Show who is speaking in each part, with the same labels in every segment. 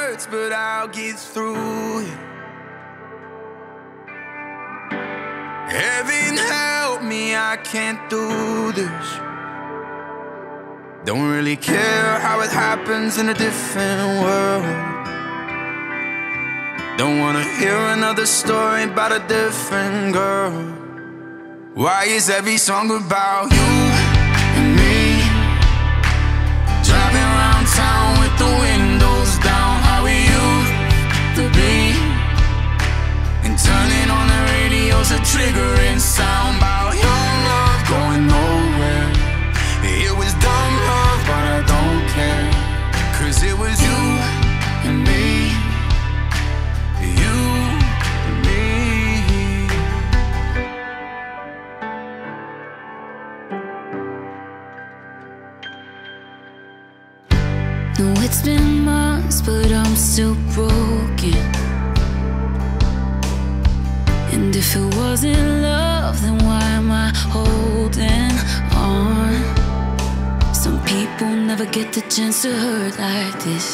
Speaker 1: hurts, but I'll get through it. Heaven help me, I can't do this. Don't really care how it happens in a different world. Don't wanna hear another story about a different girl. Why is every song about you and me? Driving around town with the windows down, how we used to be. And turning on the radio's a triggering sound about young love going nowhere. It was dumb love, but I don't care. 'Cause it was you and me. You and me.
Speaker 2: No, it's been months, but I'm still broken. And if it wasn't love, then why am I holding on? Some people never get the chance to hurt like this.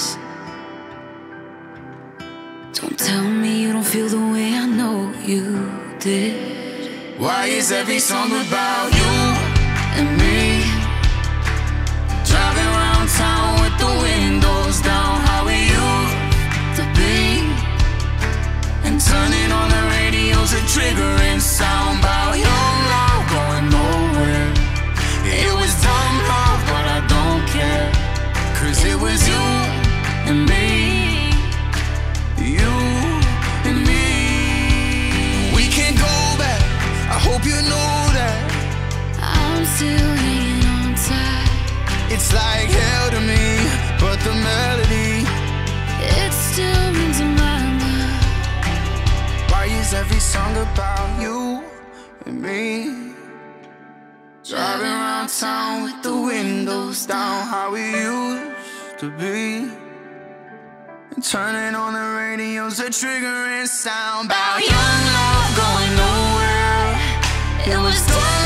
Speaker 2: Don't tell me you don't feel the way I know you did.
Speaker 1: Why is every song about you and me? Driving around town with the windows down, how we used to be. And turning on the radio's a triggering sound about young love going nowhere. It was dumb love, but I don't care. 'Cause it was you and me. You and me. We can't go back, I hope you know that.
Speaker 2: I'm still hanging on tight.
Speaker 1: It's like hell to me, but the melody,
Speaker 2: It still rings in my mind.
Speaker 1: why is every song about you and me? Driving around town with the windows down, how we used to be. And turning on the radio's a triggering sound about young love going nowhere. It was done